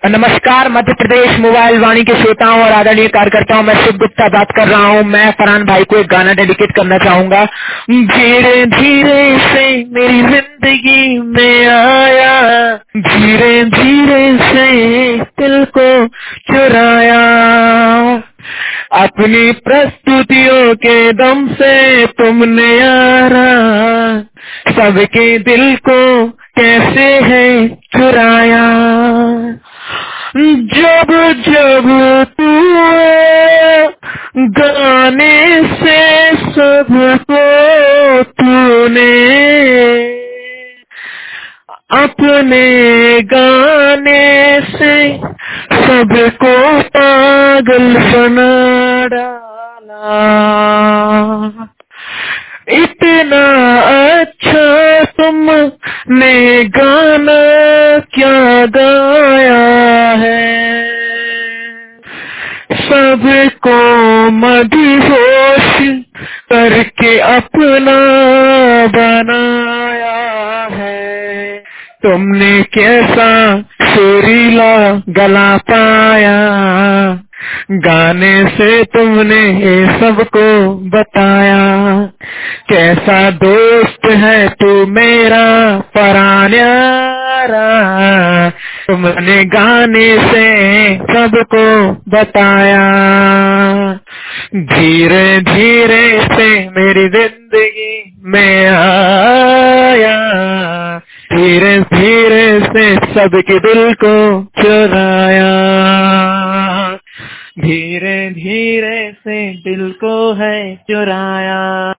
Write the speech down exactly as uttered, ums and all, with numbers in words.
नमस्कार, मध्य प्रदेश मोबाइल वाणी के श्रोताओं और आदरणीय कार्यकर्ताओं, मैं शिव गुप्ता बात कर रहा हूँ। मैं फरहान भाई को एक गाना डेडिकेट करना चाहूंगा। धीरे धीरे से मेरी जिंदगी में आया, धीरे धीरे से दिल को चुराया, अपनी प्रस्तुतियों के दम से तुमने यारा सबके दिल को कैसे है चुराया। जब जब तू गाने से सबको तूने अपने गाने से सबको पागल बना डाला। इतना अच्छा तुमने गाना क्या गाया है, सबको मदहोश करके अपना बनाया है। तुमने कैसा सुरीला गला पाया, गाने से तुमने सबको बताया। कैसा दोस्त है तू मेरा परान्यारा, तुमने गाने से सबको बताया। धीरे धीरे से मेरी जिंदगी में आया, धीरे धीरे से सबके दिल को चुराया, धीरे धीरे से दिल को है चुराया।